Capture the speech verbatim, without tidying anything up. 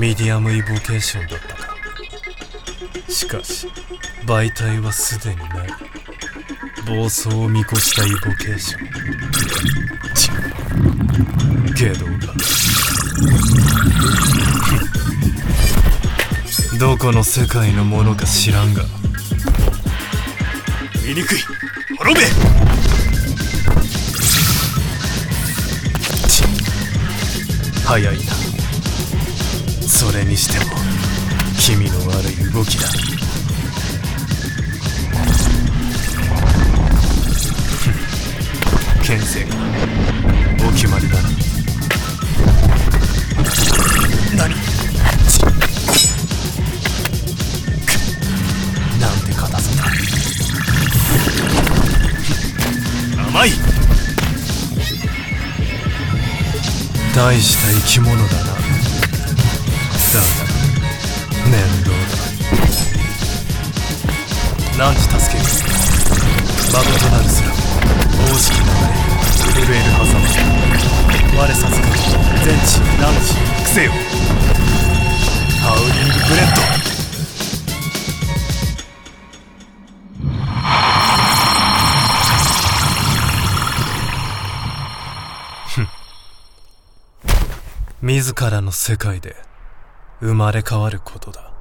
ミディアムイボケーションだったか。しかし媒体はすでにない。暴走を見越したイボケーション。ちけどがどこの世界のものか知らんが、 醜い滅べ。 ち早いな。それにしても気味の悪い動きだ。牽制がお決まりだな。 何なんて硬さだ。 甘い。 大した生き物だな。だが面倒だ。何時助ける。マクドナルスら大式流れ震えるはざま。我さずか全地何時伏せよ。ハウリングブレッド。自らの世界で生まれ変わることだ。